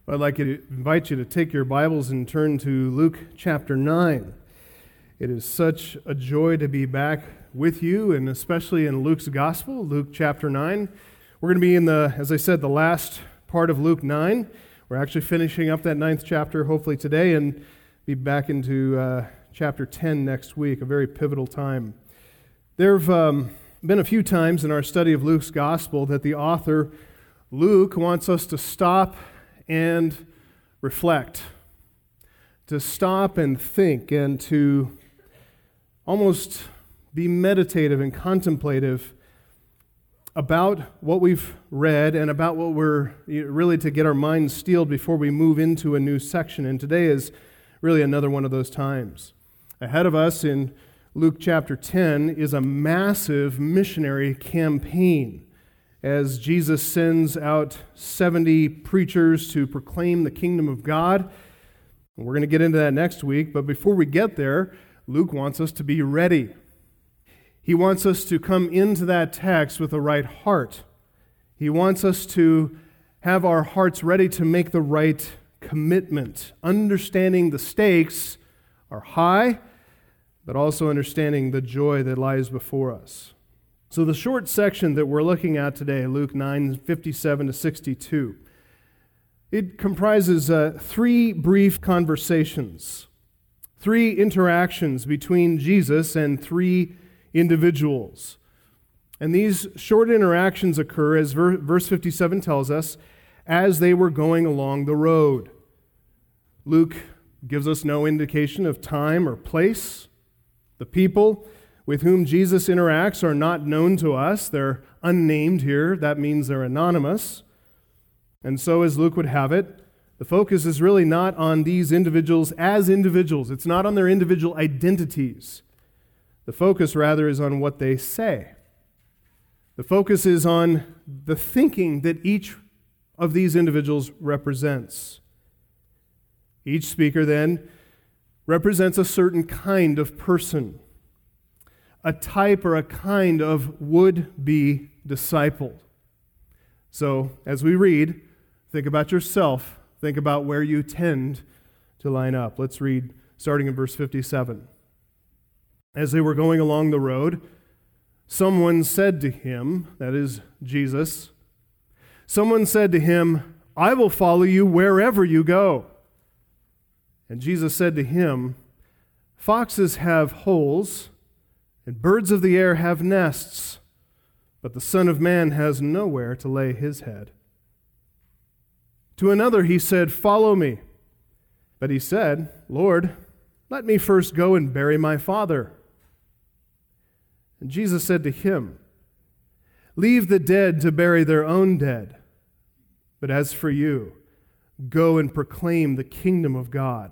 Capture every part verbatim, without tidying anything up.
I'd like to invite you to take your Bibles and turn to Luke chapter nine. It is such a joy to be back with you, and especially in Luke's Gospel, Luke chapter nine. We're going to be in the, as I said, the last part of Luke nine. We're actually finishing up that ninth chapter hopefully today and be back into uh, chapter ten next week, a very pivotal time. There have um, been a few times in our study of Luke's Gospel that the author, Luke, wants us to stop and reflect, to stop and think, and to almost be meditative and contemplative about what we've read and about what we're really to get our minds steeled before we move into a new section. And today is really another one of those times. Ahead of us in Luke chapter ten is a massive missionary campaign as Jesus sends out seventy preachers to proclaim the kingdom of God. We're going to get into that next week, but before we get there, Luke wants us to be ready. He wants us to come into that text with the right heart. He wants us to have our hearts ready to make the right commitment, understanding the stakes are high, but also understanding the joy that lies before us. So the short section that we're looking at today, Luke nine, fifty-seven to sixty-two, it comprises uh, three brief conversations, three interactions between Jesus and three individuals. And these short interactions occur, as ver- verse fifty-seven tells us, as they were going along the road. Luke gives us no indication of time or place. The people with whom Jesus interacts are not known to us. They're unnamed here. That means they're anonymous. And so, as Luke would have it, the focus is really not on these individuals as individuals. It's not on their individual identities. The focus, rather, is on what they say. The focus is on the thinking that each of these individuals represents. Each speaker, then, represents a certain kind of person, a type or a kind of would-be disciple. So, as we read, think about yourself. Think about where you tend to line up. Let's read, starting in verse fifty-seven. As they were going along the road, someone said to him, that is Jesus, someone said to him, "I will follow you wherever you go." And Jesus said to him, "Foxes have holes, and birds of the air have nests, but the Son of Man has nowhere to lay his head." To another he said, "Follow me." But he said, "Lord, let me first go and bury my father." And Jesus said to him, "Leave the dead to bury their own dead. But as for you, go and proclaim the kingdom of God."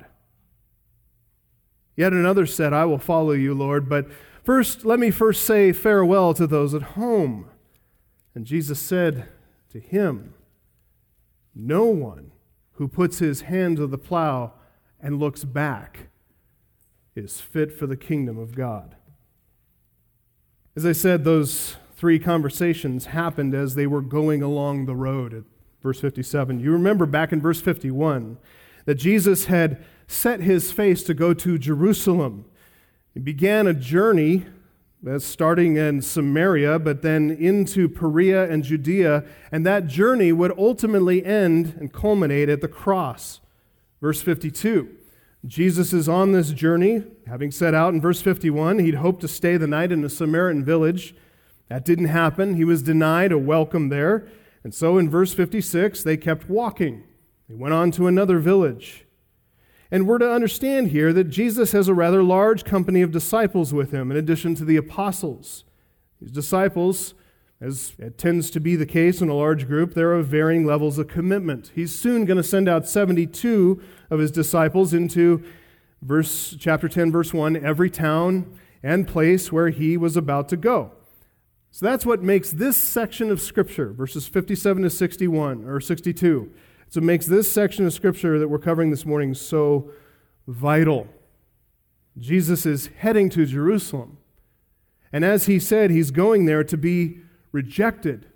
Yet another said, "I will follow you, Lord, but first let me first say farewell to those at home." And Jesus said to him, "No one who puts his hand to the plow and looks back is fit for the kingdom of God." As I said, those three conversations happened as they were going along the road at verse fifty-seven. You remember back in verse fifty-one that Jesus had set his face to go to Jerusalem. He began a journey that's starting in Samaria, but then into Perea and Judea, and that journey would ultimately end and culminate at the cross. Verse fifty-two, Jesus is on this journey, having set out in verse fifty-one. He'd hoped to stay the night in a Samaritan village. That didn't happen. He was denied a welcome there. And so in verse fifty-six, they kept walking. They went on to another village. And we're to understand here that Jesus has a rather large company of disciples with him, in addition to the apostles. These disciples, as it tends to be the case in a large group, they're of varying levels of commitment. He's soon going to send out seventy-two of his disciples into verse chapter ten, verse one, every town and place where he was about to go. So that's what makes this section of Scripture, verses fifty-seven to sixty-one, or sixty-two, so it makes this section of Scripture that we're covering this morning so vital. Jesus is heading to Jerusalem. And as he said, he's going there to be rejected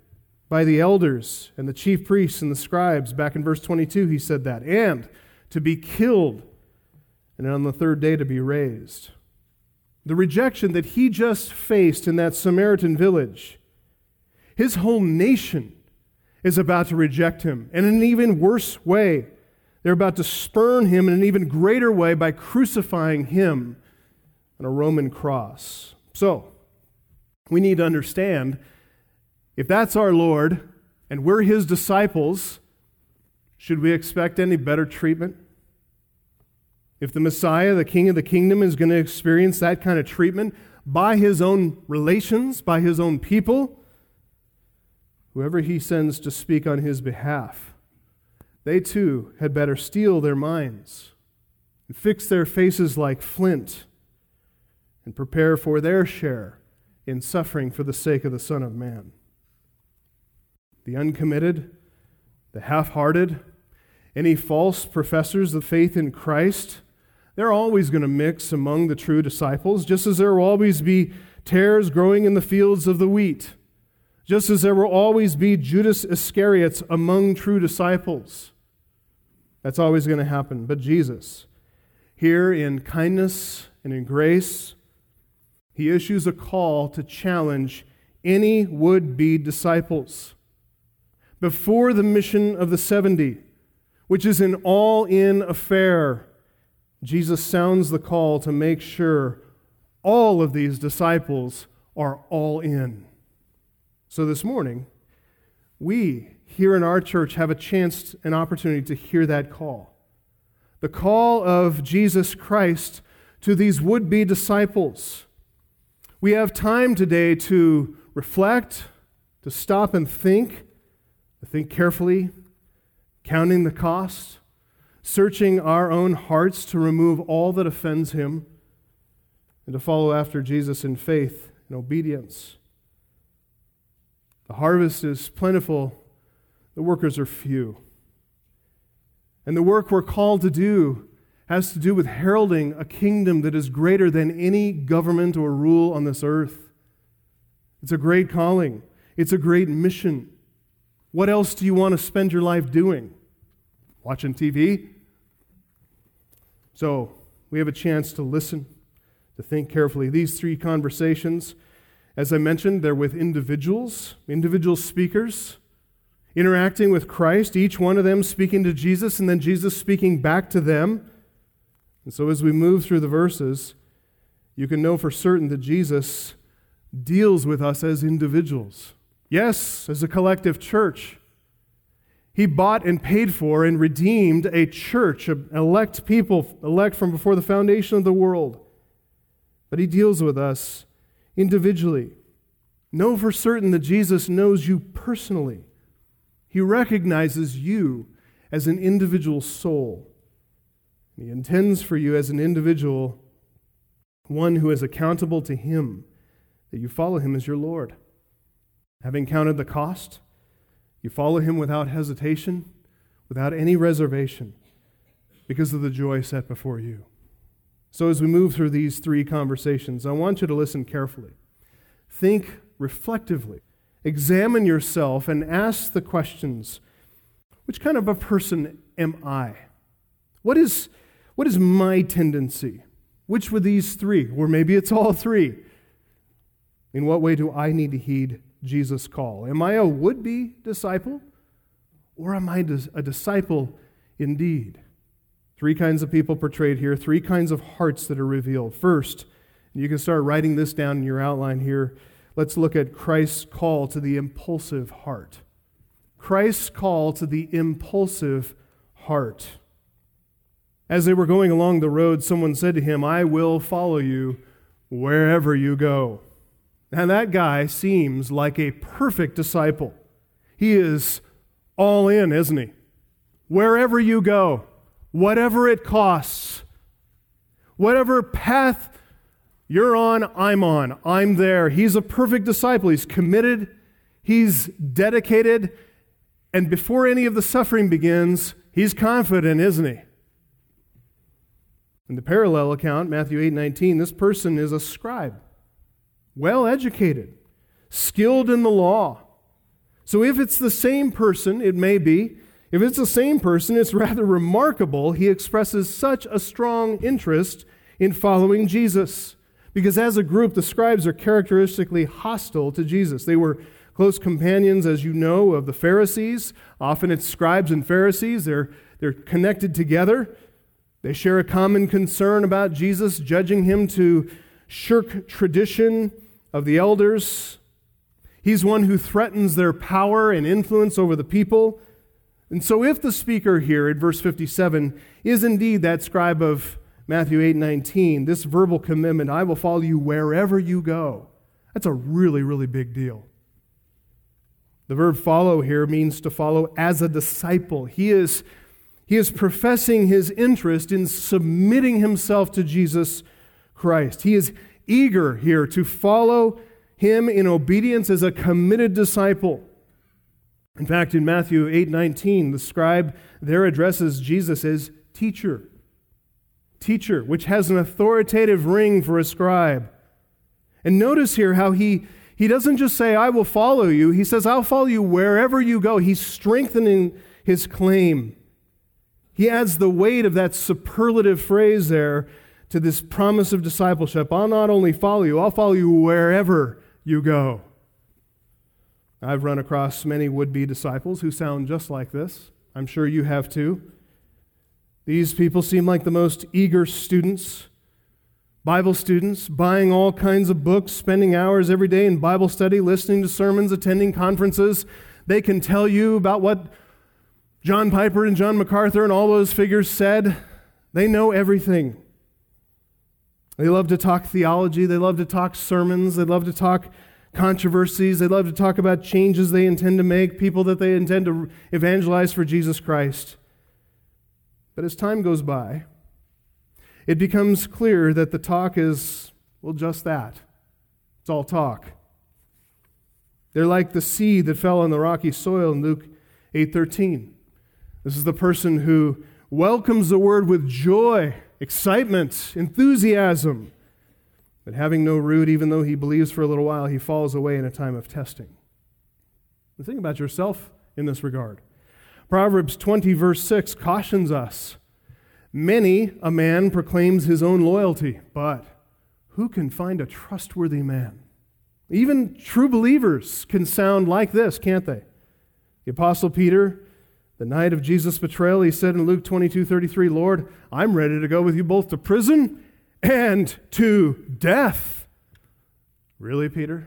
by the elders and the chief priests and the scribes. Back in verse twenty-two, he said that. And to be killed, and on the third day to be raised. The rejection that he just faced in that Samaritan village, his whole nation is about to reject him, and in an even worse way. They're about to spurn him in an even greater way by crucifying him on a Roman cross. So, we need to understand, if that's our Lord and we're his disciples, should we expect any better treatment? If the Messiah, the King of the kingdom, is going to experience that kind of treatment by his own relations, by his own people, whoever he sends to speak on his behalf, they too had better steel their minds and fix their faces like flint and prepare for their share in suffering for the sake of the Son of Man. The uncommitted, the half-hearted, any false professors of faith in Christ, they're always going to mix among the true disciples, just as there will always be tares growing in the fields of the wheat, just as there will always be Judas Iscariots among true disciples. That's always going to happen. But Jesus, here in kindness and in grace, he issues a call to challenge any would-be disciples. Before the mission of the seventy, which is an all-in affair, Jesus sounds the call to make sure all of these disciples are all in. So this morning, we here in our church have a chance, an opportunity to hear that call. The call of Jesus Christ to these would-be disciples. We have time today to reflect, to stop and think, to think carefully, counting the cost, searching our own hearts to remove all that offends him, and to follow after Jesus in faith and obedience. The harvest is plentiful, the workers are few. And the work we're called to do has to do with heralding a kingdom that is greater than any government or rule on this earth. It's a great calling. It's a great mission. What else do you want to spend your life doing? Watching T V? So, we have a chance to listen, to think carefully. These three conversations, as I mentioned, they're with individuals, individual speakers, interacting with Christ, each one of them speaking to Jesus, and then Jesus speaking back to them. And so as we move through the verses, you can know for certain that Jesus deals with us as individuals. Yes, as a collective church. He bought and paid for and redeemed a church, an elect people, elect from before the foundation of the world. But he deals with us individually. Know for certain that Jesus knows you personally. He recognizes you as an individual soul. He intends for you as an individual, one who is accountable to him, that you follow him as your Lord. Having counted the cost, you follow him without hesitation, without any reservation, because of the joy set before you. So as we move through these three conversations, I want you to listen carefully. Think reflectively. Examine yourself and ask the questions, which kind of a person am I? What is, what is my tendency? Which were these three? Or maybe it's all three. In what way do I need to heed Jesus' call? Am I a would-be disciple? Or am I a disciple indeed? Three kinds of people portrayed here, three kinds of hearts that are revealed. First, you can start writing this down in your outline here. Let's look at Christ's call to the impulsive heart. Christ's call to the impulsive heart. As they were going along the road, someone said to him, "I will follow you wherever you go." Now that guy seems like a perfect disciple. He is all in, isn't he? Wherever you go, whatever it costs, whatever path you're on, I'm on. I'm there. He's a perfect disciple. He's committed. He's dedicated. And before any of the suffering begins, he's confident, isn't he? In the parallel account, Matthew eight nineteen, this person is a scribe, well educated, skilled in the law. So if it's the same person, it may be, if it's the same person, it's rather remarkable he expresses such a strong interest in following Jesus. Because as a group, the scribes are characteristically hostile to Jesus. They were close companions, as you know, of the Pharisees. Often it's scribes and Pharisees. They're, they're connected together. They share a common concern about Jesus, judging him to shirk tradition of the elders. He's one who threatens their power and influence over the people. And so if the speaker here at verse fifty-seven is indeed that scribe of Matthew eight nineteen, this verbal commitment, I will follow you wherever you go, that's a really, really big deal. The verb follow here means to follow as a disciple. He is, he is professing his interest in submitting himself to Jesus Christ. He is eager here to follow him in obedience as a committed disciple. In fact, in Matthew eight nineteen, the scribe there addresses Jesus as teacher. Teacher, which has an authoritative ring for a scribe. And notice here how he, he doesn't just say, I will follow you. He says, I'll follow you wherever you go. He's strengthening his claim. He adds the weight of that superlative phrase there to this promise of discipleship. I'll not only follow you, I'll follow you wherever you go. I've run across many would-be disciples who sound just like this. I'm sure you have too. These people seem like the most eager students, Bible students, buying all kinds of books, spending hours every day in Bible study, listening to sermons, attending conferences. They can tell you about what John Piper and John MacArthur and all those figures said. They know everything. They love to talk theology. They love to talk sermons. They love to talk controversies. They love to talk about changes they intend to make, people that they intend to evangelize for Jesus Christ. But as time goes by, it becomes clear that the talk is, well, just that. It's all talk. They're like the seed that fell on the rocky soil in Luke eight thirteen. This is the person who welcomes the word with joy, excitement, enthusiasm. But having no root, even though he believes for a little while, he falls away in a time of testing. And think about yourself in this regard. Proverbs twenty, verse six cautions us. Many a man proclaims his own loyalty, but who can find a trustworthy man? Even true believers can sound like this, can't they? The Apostle Peter, the night of Jesus' betrayal, he said in Luke twenty-two thirty-three, Lord, I'm ready to go with you both to prison and to death. Really, Peter?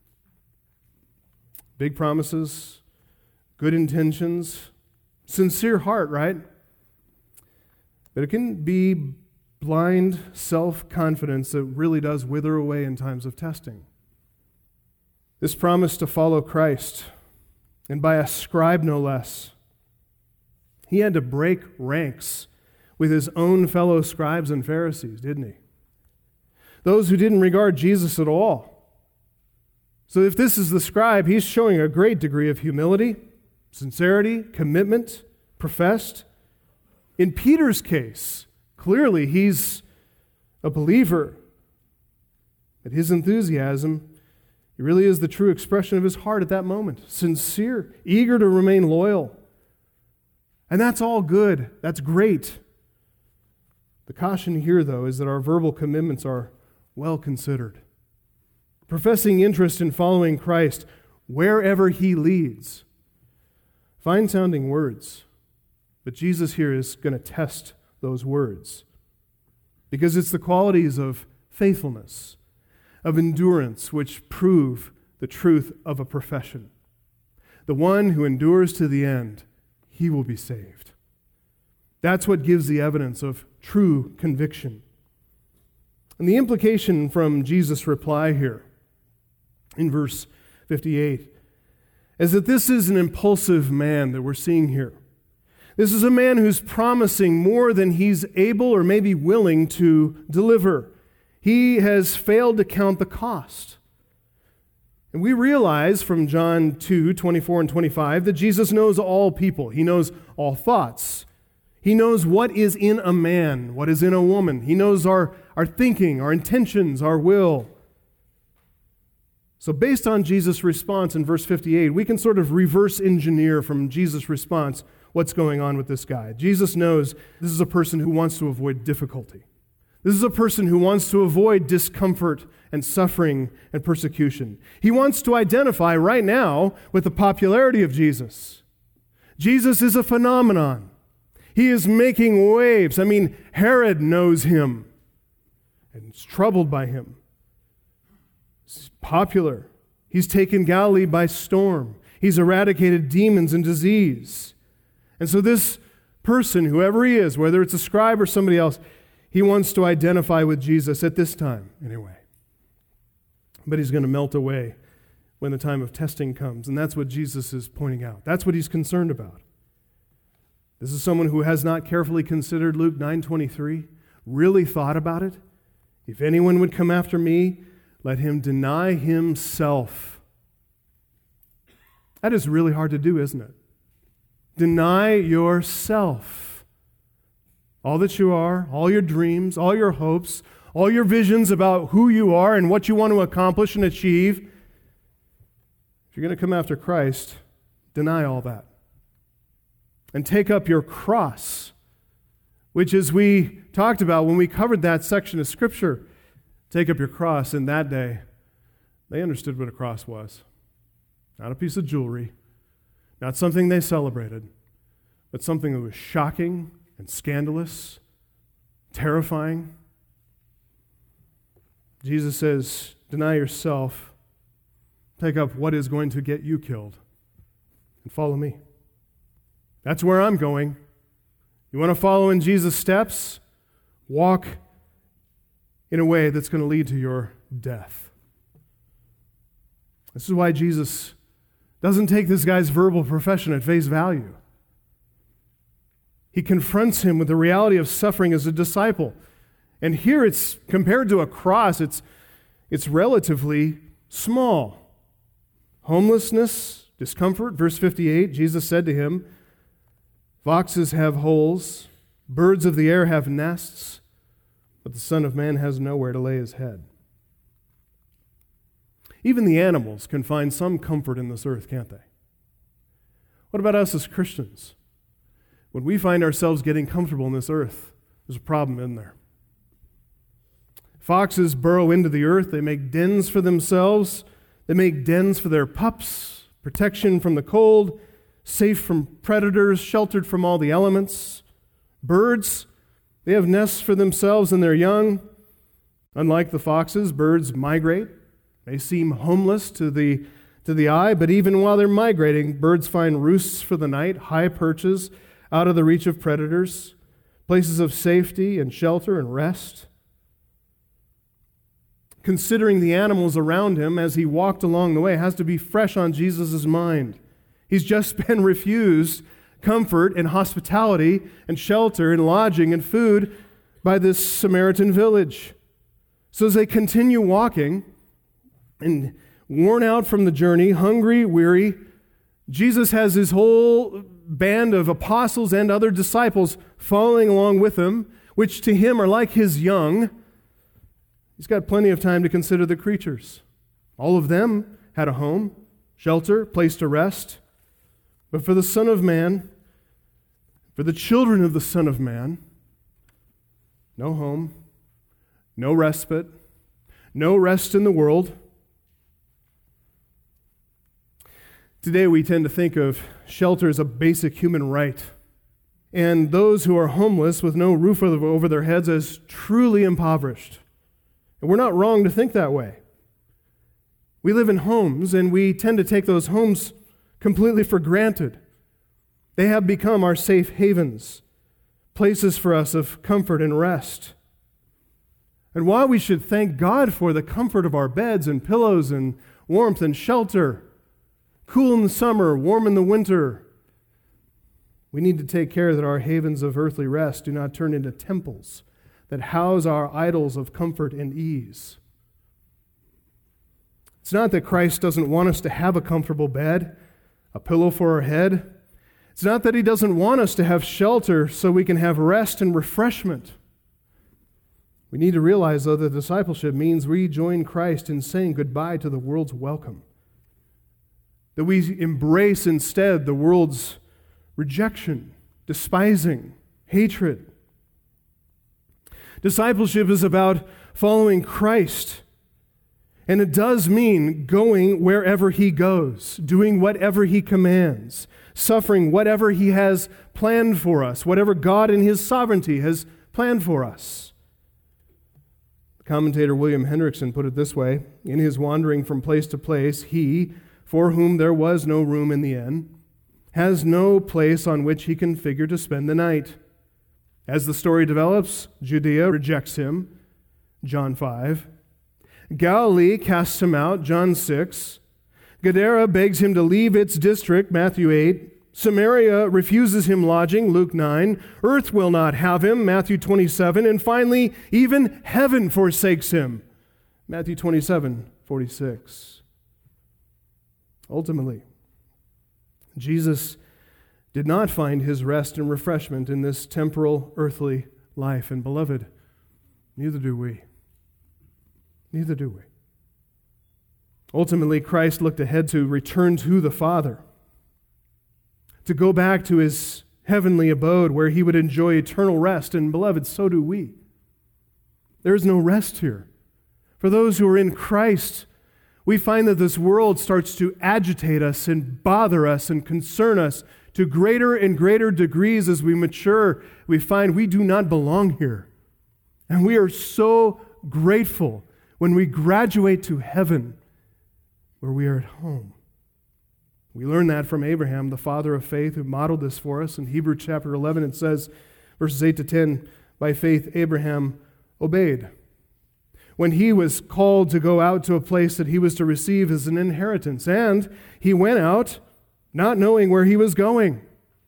Big promises, good intentions, sincere heart, right? But it can be blind self-confidence that really does wither away in times of testing. This promise to follow Christ, and by a scribe no less, he had to break ranks with his own fellow scribes and Pharisees, didn't he? Those who didn't regard Jesus at all. So if this is the scribe, he's showing a great degree of humility, sincerity, commitment, professed. In Peter's case, clearly he's a believer. But his enthusiasm, it really is the true expression of his heart at that moment. Sincere, eager to remain loyal. And that's all good. That's great. The caution here, though, is that our verbal commitments are well considered. Professing interest in following Christ wherever he leads. Fine-sounding words. But Jesus here is going to test those words. Because it's the qualities of faithfulness, of endurance, which prove the truth of a profession. The one who endures to the end, he will be saved. That's what gives the evidence of true conviction. And the implication from Jesus' reply here in verse fifty-eight is that this is an impulsive man that we're seeing here. This is a man who's promising more than he's able or maybe willing to deliver. He has failed to count the cost. And we realize from John two, twenty-four and twenty-five that Jesus knows all people. He knows all thoughts. He knows what is in a man, what is in a woman. He knows our, our thinking, our intentions, our will. So based on Jesus' response in verse fifty-eight, we can sort of reverse engineer from Jesus' response what's going on with this guy. Jesus knows this is a person who wants to avoid difficulty. This is a person who wants to avoid discomfort and suffering and persecution. He wants to identify right now with the popularity of Jesus. Jesus is a phenomenon. He is making waves. I mean, Herod knows him and is troubled by him. He's popular. He's taken Galilee by storm. He's eradicated demons and disease. And so this person, whoever he is, whether it's a scribe or somebody else, he wants to identify with Jesus at this time, anyway. But he's going to melt away when the time of testing comes. And that's what Jesus is pointing out. That's what he's concerned about. This is someone who has not carefully considered Luke nine twenty-three, really thought about it. If anyone would come after me, let him deny himself. That is really hard to do, isn't it? Deny yourself. All that you are, all your dreams, all your hopes, all your visions about who you are and what you want to accomplish and achieve. If you're going to come after Christ, deny all that. And take up your cross, which, as we talked about when we covered that section of Scripture, take up your cross. In that day, they understood what a cross was. Not a piece of jewelry, not something they celebrated, but something that was shocking and scandalous, terrifying. Jesus says, deny yourself, take up what is going to get you killed, and follow me. That's where I'm going. You want to follow in Jesus' steps? Walk in a way that's going to lead to your death. This is why Jesus doesn't take this guy's verbal profession at face value. He confronts him with the reality of suffering as a disciple. And here it's, compared to a cross, it's, it's relatively small. Homelessness, discomfort, verse fifty-eight, Jesus said to him, foxes have holes, birds of the air have nests, but the Son of Man has nowhere to lay his head. Even the animals can find some comfort in this earth, can't they? What about us as Christians? When we find ourselves getting comfortable in this earth, there's a problem in there. Foxes burrow into the earth. They make dens for themselves. They make dens for their pups, protection from the cold, safe from predators, sheltered from all the elements. Birds, they have nests for themselves and their young. Unlike the foxes, birds migrate. They seem homeless to the, to the eye, but even while they're migrating, birds find roosts for the night, high perches, out of the reach of predators, places of safety and shelter and rest. Considering the animals around him as he walked along the way has to be fresh on Jesus' mind. He's just been refused comfort and hospitality and shelter and lodging and food by this Samaritan village. So as they continue walking and worn out from the journey, hungry, weary, Jesus has his whole band of apostles and other disciples following along with him, which to him are like his young. He's got plenty of time to consider the creatures. All of them had a home, shelter, place to rest. But for the Son of Man, for the children of the Son of Man, no home, no respite, no rest in the world. Today we tend to think of shelter as a basic human right, and those who are homeless with no roof over their heads as truly impoverished. And we're not wrong to think that way. We live in homes, and we tend to take those homes completely for granted. They have become our safe havens, places for us of comfort and rest. And while we should thank God for the comfort of our beds and pillows and warmth and shelter, cool in the summer, warm in the winter, we need to take care that our havens of earthly rest do not turn into temples that house our idols of comfort and ease. It's not that Christ doesn't want us to have a comfortable bed, a pillow for our head. It's not that he doesn't want us to have shelter so we can have rest and refreshment. We need to realize, though, that discipleship means we join Christ in saying goodbye to the world's welcome. That we embrace instead the world's rejection, despising, hatred. Discipleship is about following Christ. And it does mean going wherever He goes, doing whatever He commands, suffering whatever He has planned for us, whatever God in His sovereignty has planned for us. Commentator William Hendrickson put it this way: in his wandering from place to place, he, for whom there was no room in the inn, has no place on which he can figure to spend the night. As the story develops, Judea rejects him, John five. Galilee casts him out, John six. Gadara begs him to leave its district, Matthew eight. Samaria refuses him lodging, Luke nine. Earth will not have him, Matthew twenty-seven. And finally, even heaven forsakes him, Matthew twenty-seven forty-six. Ultimately, Jesus did not find his rest and refreshment in this temporal, earthly life. And beloved, neither do we. Neither do we. Ultimately, Christ looked ahead to return to the Father, to go back to His heavenly abode where He would enjoy eternal rest. And beloved, so do we. There is no rest here. For those who are in Christ, we find that this world starts to agitate us and bother us and concern us to greater and greater degrees as we mature. We find we do not belong here. And we are so grateful when we graduate to heaven, where we are at home. We learn that from Abraham, the father of faith, who modeled this for us. In Hebrews chapter eleven, it says, verses eight to ten, by faith Abraham obeyed when he was called to go out to a place that he was to receive as an inheritance. And he went out not knowing where he was going.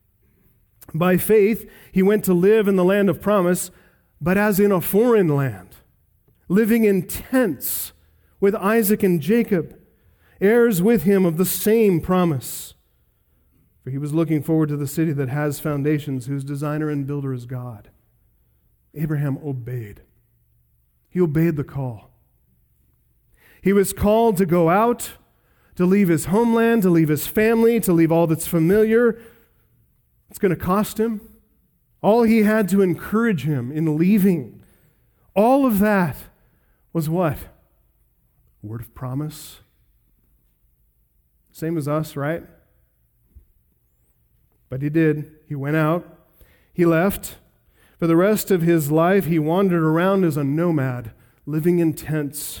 By faith, he went to live in the land of promise, but as in a foreign land, living in tents with Isaac and Jacob, heirs with him of the same promise. For he was looking forward to the city that has foundations, whose designer and builder is God. Abraham obeyed. He obeyed the call. He was called to go out, to leave his homeland, to leave his family, to leave all that's familiar. It's going to cost him. All he had to encourage him in leaving, all of that was what? Word of promise. Same as us, right? But he did. He went out. He left. For the rest of his life, he wandered around as a nomad, living in tents.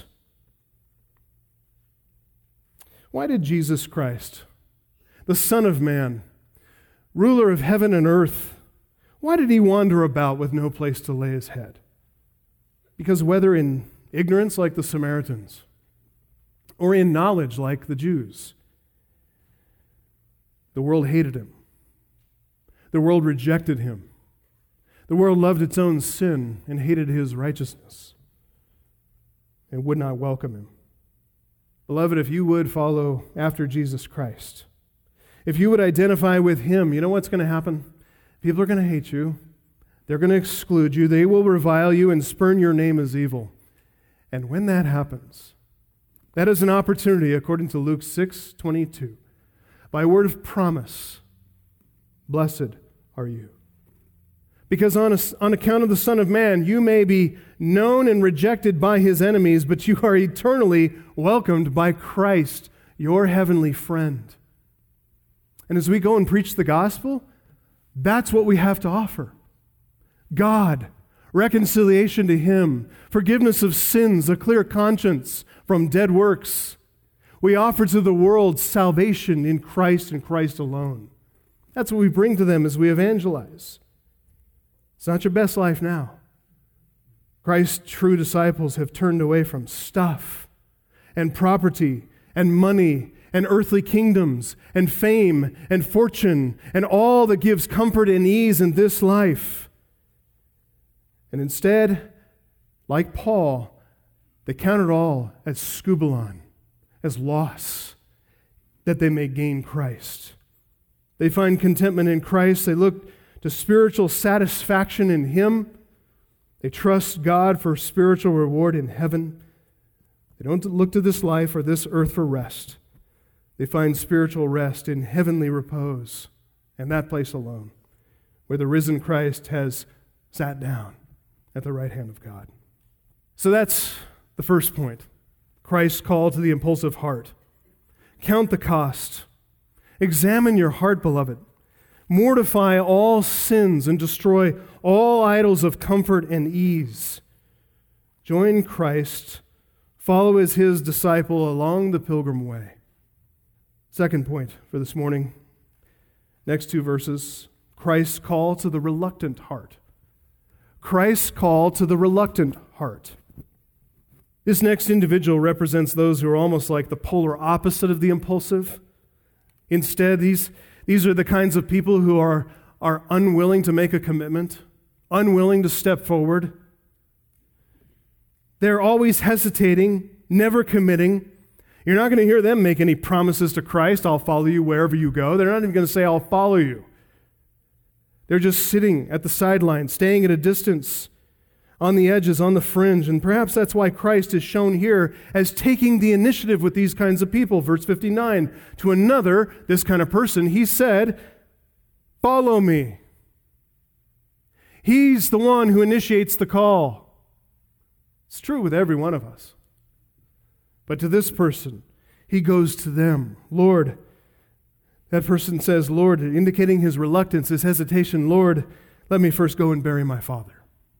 Why did Jesus Christ, the Son of Man, ruler of heaven and earth, why did he wander about with no place to lay his head? Because whether in ignorance like the Samaritans, or in knowledge like the Jews, the world hated him. The world rejected him. The world loved its own sin and hated his righteousness and would not welcome him. Beloved, if you would follow after Jesus Christ, if you would identify with him, you know what's going to happen? People are going to hate you. They're going to exclude you. They will revile you and spurn your name as evil. And when that happens, that is an opportunity, according to Luke six twenty-two. By word of promise, blessed are you. Because on, a, on account of the Son of Man, you may be known and rejected by his enemies, but you are eternally welcomed by Christ, your heavenly friend. And as we go and preach the gospel, that's what we have to offer. God, reconciliation to him, forgiveness of sins, a clear conscience from dead works. We offer to the world salvation in Christ and Christ alone. That's what we bring to them as we evangelize. It's not your best life now. Christ's true disciples have turned away from stuff and property and money and earthly kingdoms and fame and fortune and all that gives comfort and ease in this life. And instead, like Paul, they count it all as skubalon, as loss, that they may gain Christ. They find contentment in Christ. They look to spiritual satisfaction in him. They trust God for spiritual reward in heaven. They don't look to this life or this earth for rest. They find spiritual rest in heavenly repose, and that place alone, where the risen Christ has sat down at the right hand of God. So that's the first point. Christ's call to the impulsive heart. Count the cost. Examine your heart, beloved. Mortify all sins and destroy all idols of comfort and ease. Join Christ. Follow as his disciple along the pilgrim way. Second point for this morning. Next two verses. Christ's call to the reluctant heart. Christ's call to the reluctant heart. This next individual represents those who are almost like the polar opposite of the impulsive. Instead, these, these are the kinds of people who are, are unwilling to make a commitment, unwilling to step forward. They're always hesitating, never committing. You're not going to hear them make any promises to Christ. I'll follow you wherever you go. They're not even going to say, I'll follow you. They're just sitting at the sidelines, staying at a distance, on the edges, on the fringe. And perhaps that's why Christ is shown here as taking the initiative with these kinds of people. Verse fifty-nine, to another, this kind of person, he said, follow me. He's the one who initiates the call. It's true with every one of us. But to this person, he goes to them. Lord, that person says, Lord, indicating his reluctance, his hesitation, Lord, let me first go and bury my father.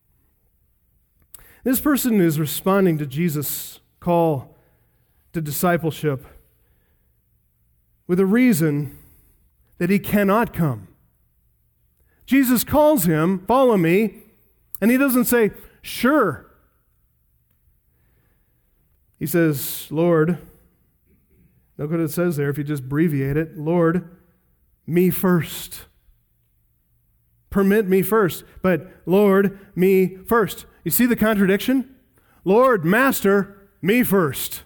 This person is responding to Jesus' call to discipleship with a reason that he cannot come. Jesus calls him, follow me, and he doesn't say, sure. He says, Lord, look what it says there if you just abbreviate it, Lord, me first. Permit me first, but Lord, me first. You see the contradiction? Lord, Master, me first.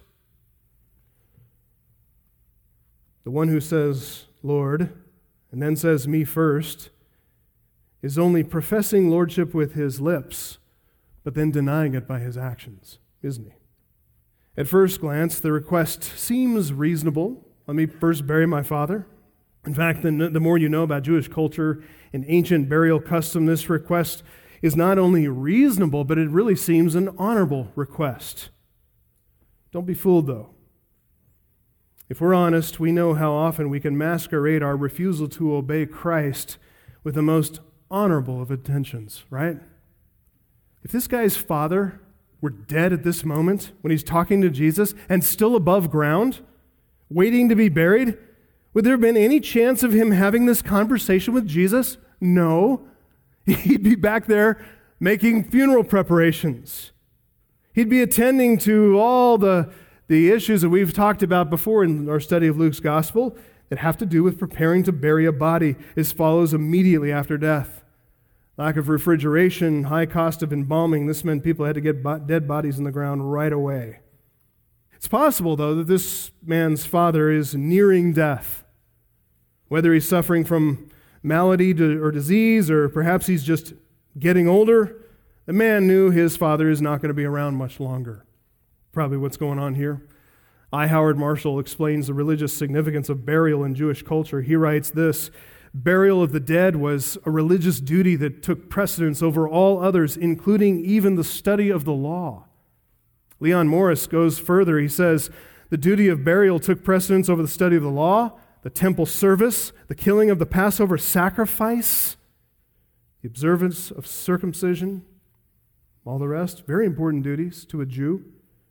The one who says, Lord, and then says, me first, is only professing lordship with his lips, but then denying it by his actions, isn't he? At first glance, the request seems reasonable. Let me first bury my father. In fact, the, the more you know about Jewish culture and ancient burial custom, this request is not only reasonable, but it really seems an honorable request. Don't be fooled, though. If we're honest, we know how often we can masquerade our refusal to obey Christ with the most honorable of intentions, right? If this guy's father were dead at this moment when he's talking to Jesus and still above ground, waiting to be buried, would there have been any chance of him having this conversation with Jesus? No. He'd be back there making funeral preparations. He'd be attending to all the, the issues that we've talked about before in our study of Luke's gospel that have to do with preparing to bury a body. This follows immediately after death. Lack of refrigeration, high cost of embalming, this meant people had to get bo- dead bodies in the ground right away. It's possible, though, that this man's father is nearing death. Whether he's suffering from malady to, or disease, or perhaps he's just getting older, the man knew his father is not going to be around much longer. Probably what's going on here. I. Howard Marshall explains the religious significance of burial in Jewish culture. He writes this, burial of the dead was a religious duty that took precedence over all others, including even the study of the law. Leon Morris goes further. He says, the duty of burial took precedence over the study of the law, the temple service, the killing of the Passover sacrifice, the observance of circumcision, all the rest, very important duties to a Jew.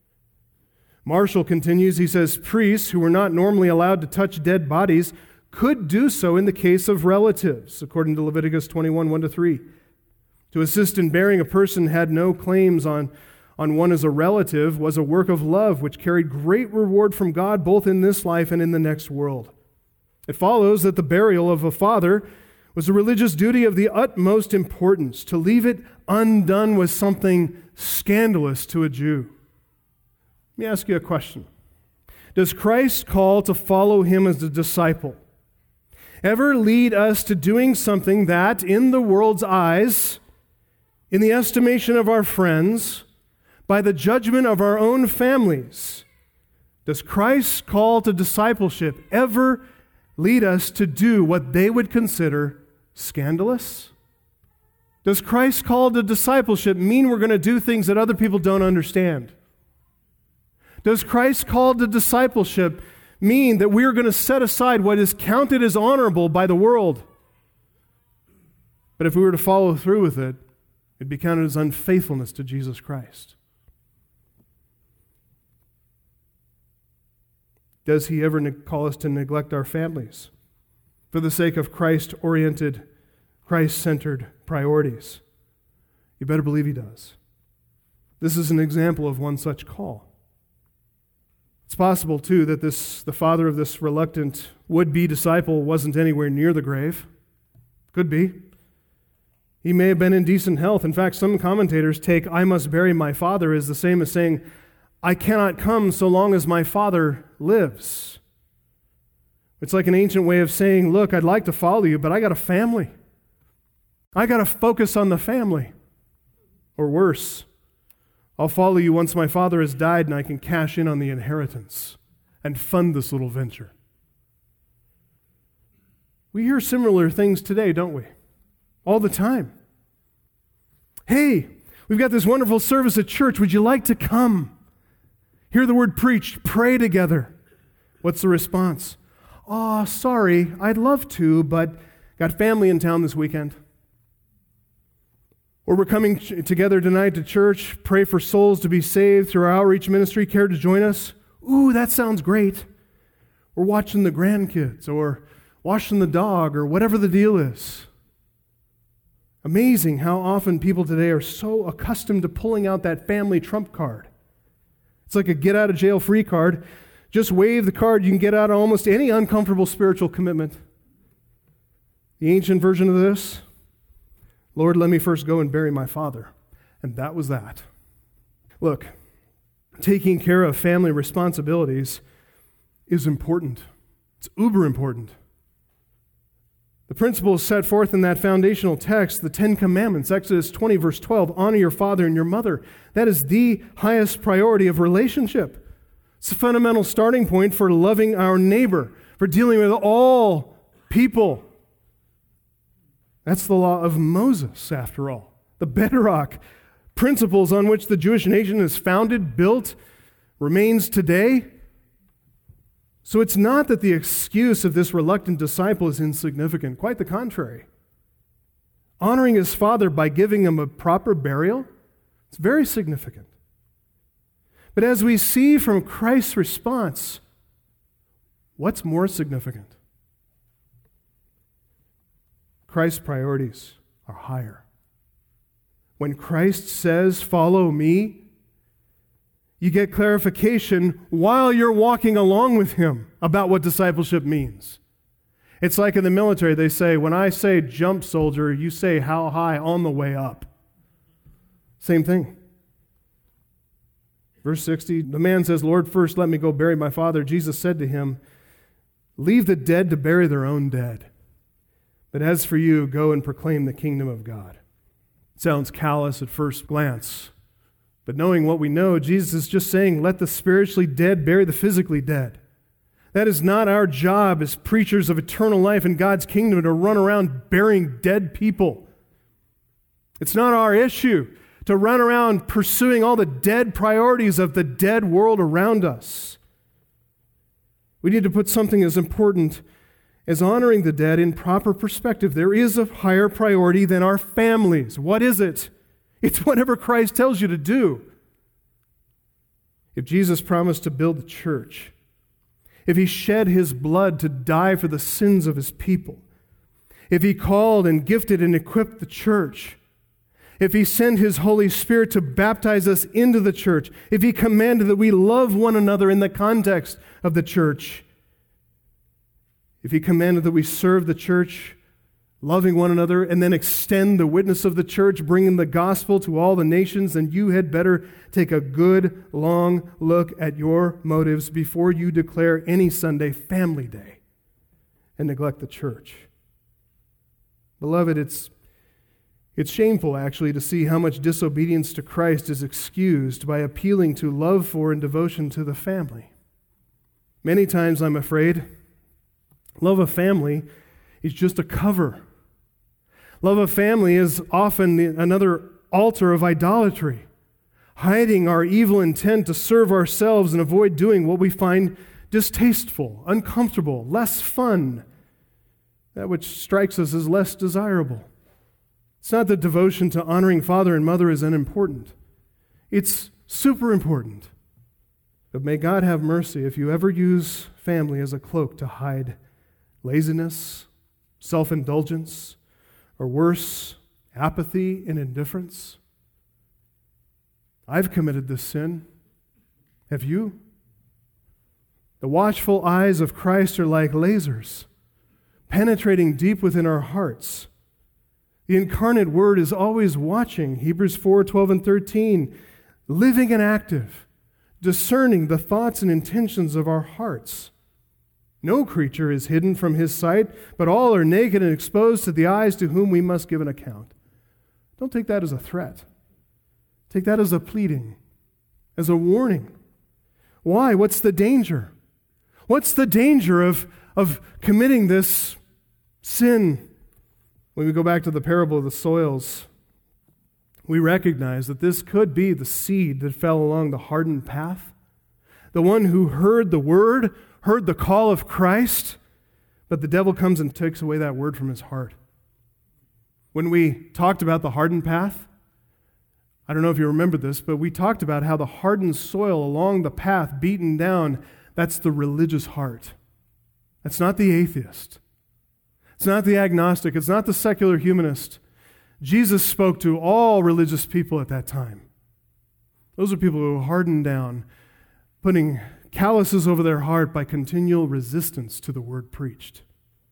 Marshall continues, he says, priests who were not normally allowed to touch dead bodies could do so in the case of relatives, according to Leviticus twenty-one, one to three. To assist in burying a person had no claims on, on one as a relative was a work of love which carried great reward from God both in this life and in the next world. It follows that the burial of a father was a religious duty of the utmost importance. To leave it undone was something scandalous to a Jew. Let me ask you a question. Does Christ's call to follow him as a disciple ever lead us to doing something that, in the world's eyes, in the estimation of our friends, by the judgment of our own families, does Christ's call to discipleship ever lead us to do what they would consider scandalous? Does Christ's call to discipleship mean we're going to do things that other people don't understand? Does Christ's call to discipleship mean that we are going to set aside what is counted as honorable by the world? But if we were to follow through with it, it'd be counted as unfaithfulness to Jesus Christ. Does he ever ne- call us to neglect our families for the sake of Christ-oriented, Christ-centered priorities? You better believe he does. This is an example of one such call. It's possible, too, that this the father of this reluctant would-be disciple wasn't anywhere near the grave. Could be. He may have been in decent health. In fact, some commentators take, "I must bury my father," as the same as saying, "I cannot come so long as my father lives." It's like an ancient way of saying, look, I'd like to follow you, but I got a family. I got to focus on the family. Or worse, I'll follow you once my father has died and I can cash in on the inheritance and fund this little venture. We hear similar things today, don't we? All the time. Hey, we've got this wonderful service at church. Would you like to come? Hear the word preached, pray together. What's the response? Oh, sorry, I'd love to, but got family in town this weekend. Or we're coming together tonight to church, pray for souls to be saved through our outreach ministry. Care to join us? Ooh, that sounds great. We're watching the grandkids or washing the dog or whatever the deal is. Amazing how often people today are so accustomed to pulling out that family trump card. It's like a get-out-of-jail-free card. Just wave the card, you can get out of almost any uncomfortable spiritual commitment. The ancient version of this, Lord, let me first go and bury my father. And that was that. Look, taking care of family responsibilities is important. It's uber important. The principles set forth in that foundational text, the Ten Commandments, Exodus twenty, verse twelve, honor your father and your mother. That is the highest priority of relationship. It's a fundamental starting point for loving our neighbor, for dealing with all people. That's the law of Moses, after all. The bedrock principles on which the Jewish nation is founded, built, remains today. So it's not that the excuse of this reluctant disciple is insignificant. Quite the contrary. Honoring his father by giving him a proper burial, it's very significant. But as we see from Christ's response, what's more significant? Christ's priorities are higher. When Christ says, "Follow me," you get clarification while you're walking along with him about what discipleship means. It's like in the military, they say, when I say jump, soldier, you say how high on the way up. Same thing. Verse sixty, the man says, "Lord, first let me go bury my father." Jesus said to him, "Leave the dead to bury their own dead. But as for you, go and proclaim the kingdom of God." It sounds callous at first glance. But knowing what we know, Jesus is just saying, let the spiritually dead bury the physically dead. That is not our job as preachers of eternal life in God's kingdom to run around burying dead people. It's not our issue to run around pursuing all the dead priorities of the dead world around us. We need to put something as important as honoring the dead in proper perspective. There is a higher priority than our families. What is it? It's whatever Christ tells you to do. If Jesus promised to build the church, if he shed his blood to die for the sins of his people, if he called and gifted and equipped the church, if he sent his Holy Spirit to baptize us into the church, if he commanded that we love one another in the context of the church, if he commanded that we serve the church, loving one another, and then extend the witness of the church, bringing the gospel to all the nations, then you had better take a good, long look at your motives before you declare any Sunday family day and neglect the church. Beloved, it's It's shameful, actually, to see how much disobedience to Christ is excused by appealing to love for and devotion to the family. Many times, I'm afraid, love of family is just a cover. Love of family is often another altar of idolatry, hiding our evil intent to serve ourselves and avoid doing what we find distasteful, uncomfortable, less fun, that which strikes us as less desirable. It's not that devotion to honoring father and mother is unimportant. It's super important. But may God have mercy if you ever use family as a cloak to hide laziness, self-indulgence, or worse, apathy and indifference. I've committed this sin. Have you? The watchful eyes of Christ are like lasers, penetrating deep within our hearts. The incarnate Word is always watching, Hebrews four, twelve, and thirteen, living and active, discerning the thoughts and intentions of our hearts. No creature is hidden from His sight, but all are naked and exposed to the eyes to whom we must give an account. Don't take that as a threat. Take that as a pleading, as a warning. Why? What's the danger? What's the danger of, of committing this sin? When we go back to the parable of the soils, we recognize that this could be the seed that fell along the hardened path. The one who heard the word, heard the call of Christ, but the devil comes and takes away that word from his heart. When we talked about the hardened path, I don't know if you remember this, but we talked about how the hardened soil along the path, beaten down, that's the religious heart. That's not the atheist. It's not the agnostic. It's not the secular humanist. Jesus spoke to all religious people at that time. Those are people who were hardened down, putting calluses over their heart by continual resistance to the word preached.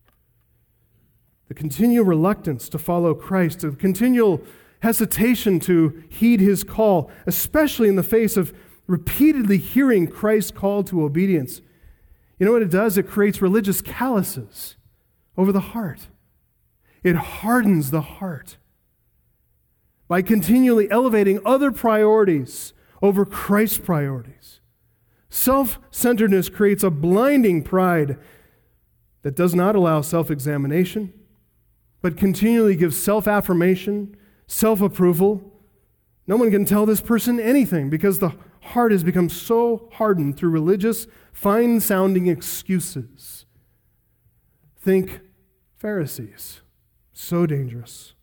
The continual reluctance to follow Christ, the continual hesitation to heed His call, especially in the face of repeatedly hearing Christ's call to obedience. You know what it does? It creates religious calluses over the heart. It hardens the heart by continually elevating other priorities over Christ's priorities. Self-centeredness creates a blinding pride that does not allow self-examination, but continually gives self-affirmation, self-approval. No one can tell this person anything because the heart has become so hardened through religious, fine-sounding excuses. Think Pharisees. So dangerous.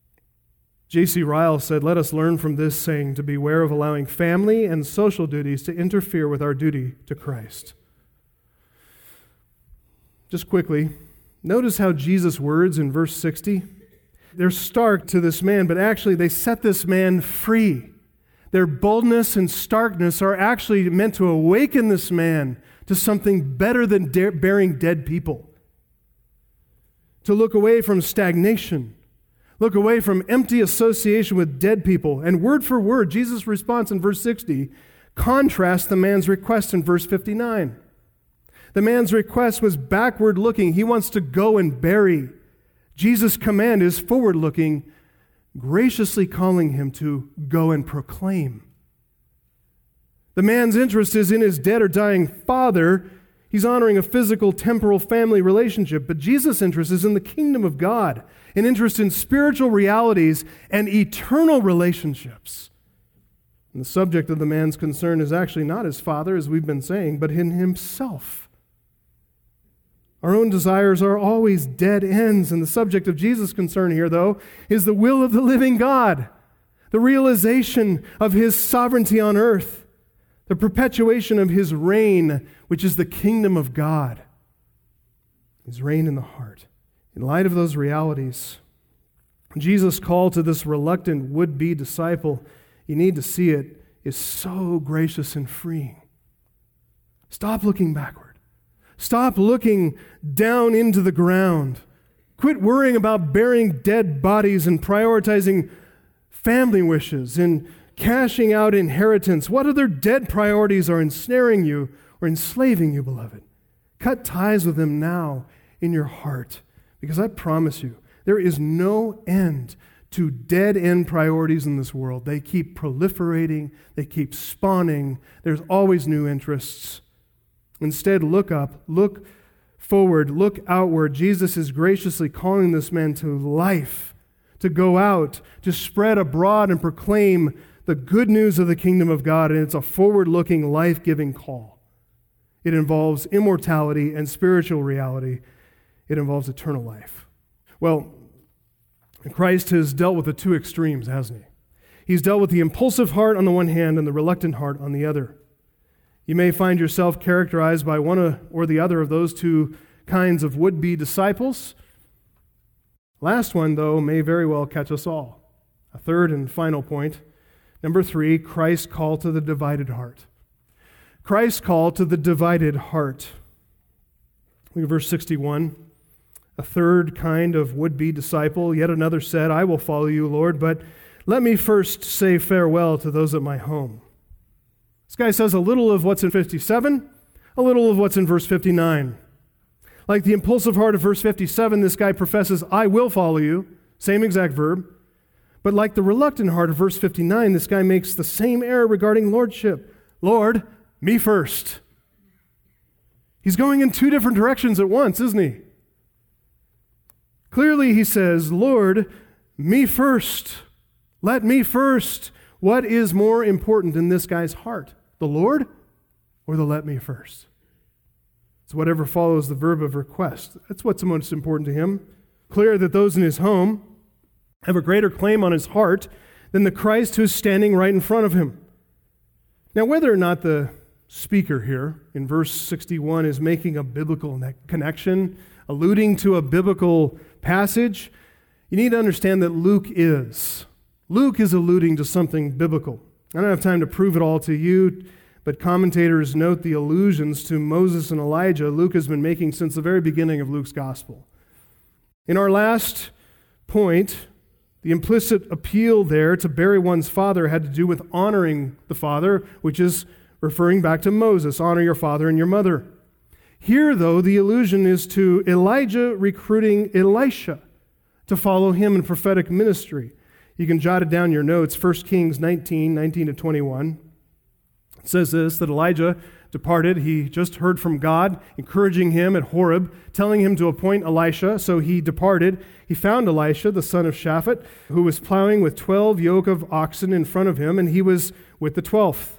J C Ryle said, "Let us learn from this saying to beware of allowing family and social duties to interfere with our duty to Christ." Just quickly, notice how Jesus' words in verse sixty, they're stark to this man, but actually they set this man free. Their boldness and starkness are actually meant to awaken this man to something better than de- burying dead people. To look away from stagnation, look away from empty association with dead people. And word for word, Jesus' response in verse sixty contrasts the man's request in verse fifty-nine. The man's request was backward looking. He wants to go and bury. Jesus' command is forward looking, graciously calling him to go and proclaim. The man's interest is in his dead or dying father. He's honoring a physical, temporal family relationship. But Jesus' interest is in the kingdom of God, an interest in spiritual realities and eternal relationships. And the subject of the man's concern is actually not his father, as we've been saying, but in himself. Our own desires are always dead ends, and the subject of Jesus' concern here, though, is the will of the living God, the realization of His sovereignty on earth, the perpetuation of His reign, which is the kingdom of God, His reign in the heart. In light of those realities, Jesus' call to this reluctant would-be disciple, you need to see it, is so gracious and freeing. Stop looking backward. Stop looking down into the ground. Quit worrying about burying dead bodies and prioritizing family wishes and cashing out inheritance. What other dead priorities are ensnaring you or enslaving you, beloved? Cut ties with them now in your heart, because I promise you, there is no end to dead-end priorities in this world. They keep proliferating. They keep spawning. There's always new interests. Instead, look up, look forward, look outward. Jesus is graciously calling this man to life, to go out, to spread abroad and proclaim the good news of the kingdom of God, and it's a forward-looking, life-giving call. It involves immortality and spiritual reality. It involves eternal life. Well, Christ has dealt with the two extremes, hasn't he? He's dealt with the impulsive heart on the one hand and the reluctant heart on the other. You may find yourself characterized by one or the other of those two kinds of would-be disciples. Last one, though, may very well catch us all. A third and final point. Number three, Christ's call to the divided heart. Christ's call to the divided heart. Look at verse sixty-one. A third kind of would-be disciple, yet another said, I will follow you, Lord, but let me first say farewell to those at my home. This guy says a little of what's in fifty-seven, a little of what's in verse fifty-nine. Like the impulsive heart of verse fifty-seven, this guy professes, I will follow you, same exact verb. But like the reluctant heart of verse fifty-nine, this guy makes the same error regarding lordship. Lord, me first. He's going in two different directions at once, isn't he? Clearly he says, Lord, me first. Let me first. What is more important in this guy's heart? The Lord or the let me first? It's whatever follows the verb of request. That's what's most important to him. Clear that those in his home have a greater claim on his heart than the Christ who is standing right in front of him. Now, whether or not the speaker here in verse sixty-one is making a biblical connection, alluding to a biblical passage, you need to understand that Luke is. Luke is alluding to something biblical. I don't have time to prove it all to you, but commentators note the allusions to Moses and Elijah Luke has been making since the very beginning of Luke's gospel. In our last point, the implicit appeal there to bury one's father had to do with honoring the father, which is referring back to Moses, honor your father and your mother. Here, though, the allusion is to Elijah recruiting Elisha to follow him in prophetic ministry. You can jot it down in your notes, First Kings nineteen, nineteen to twenty-one. It says this, that Elijah departed. He just heard from God, encouraging him at Horeb, telling him to appoint Elisha. So he departed. He found Elisha, the son of Shaphat, who was plowing with twelve yoke of oxen in front of him, and he was with the twelfth.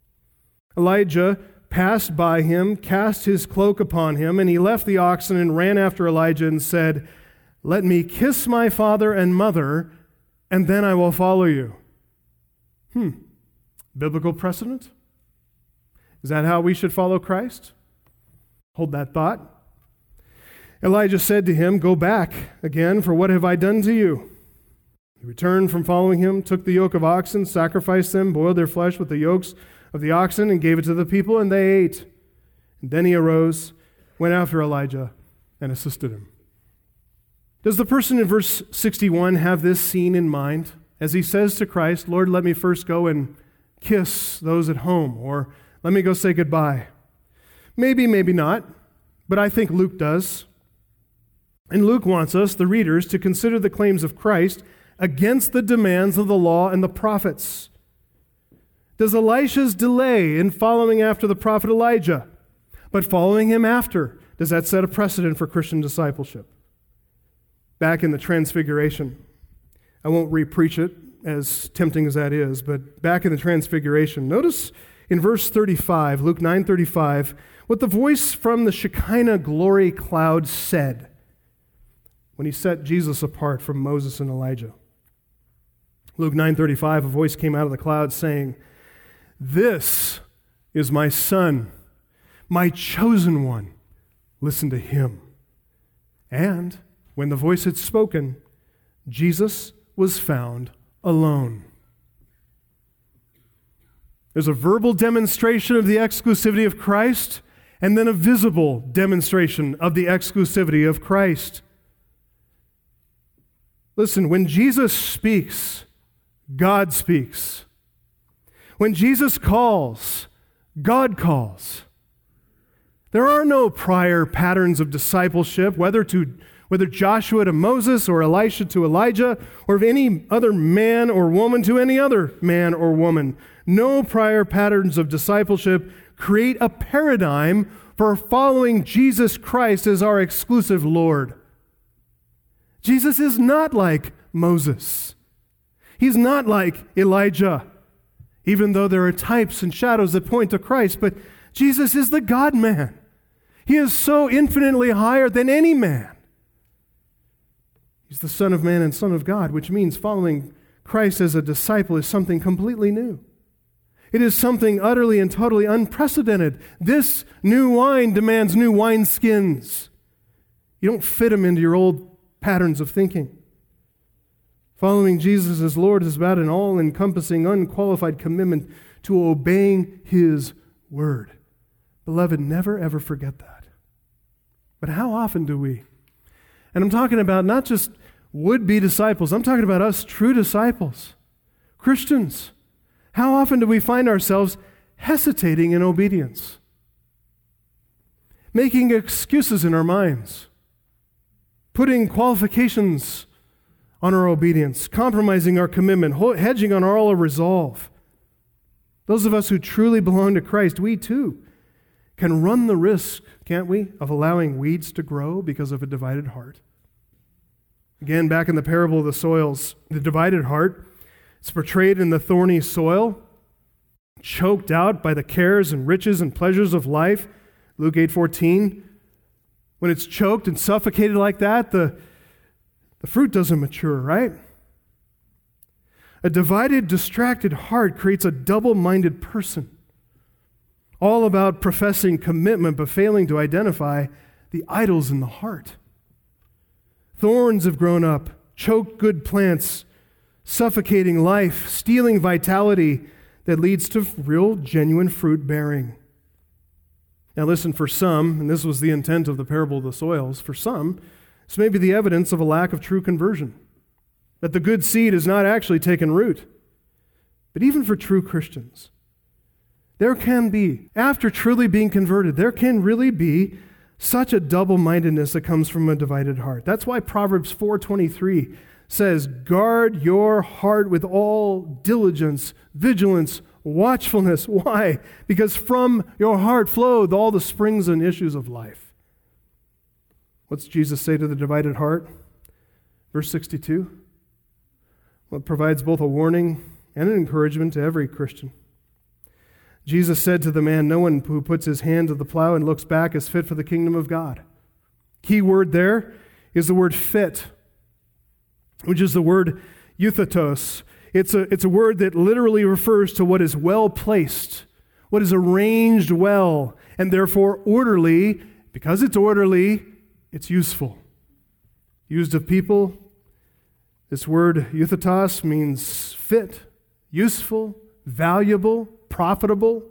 Elijah passed by him, cast his cloak upon him, and he left the oxen and ran after Elijah and said, let me kiss my father and mother, and then I will follow you. Hmm. Biblical precedent? Is that how we should follow Christ? Hold that thought. Elijah said to him, go back again, for what have I done to you? He returned from following him, took the yoke of oxen, sacrificed them, boiled their flesh with the yokes of the oxen, and gave it to the people, and they ate. And then he arose, went after Elijah, and assisted him. Does the person in verse sixty-one have this scene in mind as he says to Christ, Lord, let me first go and kiss those at home, or let me go say goodbye? Maybe, maybe not, but I think Luke does. And Luke wants us, the readers, to consider the claims of Christ against the demands of the law and the prophets. Does Elisha's delay in following after the prophet Elijah, but following him after, does that set a precedent for Christian discipleship? Back in the Transfiguration, I won't re-preach it, as tempting as that is, but back in the Transfiguration, notice in verse thirty-five, Luke nine thirty-five, what the voice from the Shekinah glory cloud said when he set Jesus apart from Moses and Elijah. Luke nine thirty-five, a voice came out of the cloud saying, this is my son, my chosen one. Listen to him. And when the voice had spoken, Jesus was found alone. There's a verbal demonstration of the exclusivity of Christ, and then a visible demonstration of the exclusivity of Christ. Listen, when Jesus speaks, God speaks. When Jesus calls, God calls. There are no prior patterns of discipleship, whether to whether Joshua to Moses or Elisha to Elijah, or of any other man or woman to any other man or woman. No prior patterns of discipleship create a paradigm for following Jesus Christ as our exclusive Lord. Jesus is not like Moses. He's not like Elijah, even though there are types and shadows that point to Christ, but Jesus is the God-man. He is so infinitely higher than any man. He's the Son of Man and Son of God, which means following Christ as a disciple is something completely new. It is something utterly and totally unprecedented. This new wine demands new wineskins. You don't fit them into your old patterns of thinking. Following Jesus as Lord is about an all-encompassing, unqualified commitment to obeying His word. Beloved, never ever forget that. But how often do we? And I'm talking about not just would-be disciples. I'm talking about us true disciples, Christians. How often do we find ourselves hesitating in obedience? Making excuses in our minds, putting qualifications on our obedience, compromising our commitment, hedging on all our resolve. Those of us who truly belong to Christ, we too can run the risk, can't we, of allowing weeds to grow because of a divided heart. Again, back in the parable of the soils, the divided heart, it's portrayed in the thorny soil, choked out by the cares and riches and pleasures of life. Luke eight fourteen. When it's choked and suffocated like that, the, the fruit doesn't mature, right? A divided, distracted heart creates a double-minded person, all about professing commitment but failing to identify the idols in the heart. Thorns have grown up, choked good plants, suffocating life, stealing vitality that leads to real, genuine fruit bearing. Now listen, for some, and this was the intent of the parable of the soils, for some, this may be the evidence of a lack of true conversion, that the good seed has not actually taken root. But even for true Christians, there can be, after truly being converted, there can really be such a double-mindedness that comes from a divided heart. That's why Proverbs four twenty-three says, guard your heart with all diligence, vigilance, watchfulness. Why? Because from your heart flow all the springs and issues of life. What's Jesus say to the divided heart? Verse sixty-two. Well, it provides both a warning and an encouragement to every Christian. Jesus said to the man, no one who puts his hand to the plow and looks back is fit for the kingdom of God. Key word there is the word fit, which is the word euthatos. It's a, it's a word that literally refers to what is well placed, what is arranged well, and therefore orderly. Because it's orderly, it's useful. Used of people, this word euthatos means fit, useful, valuable, profitable.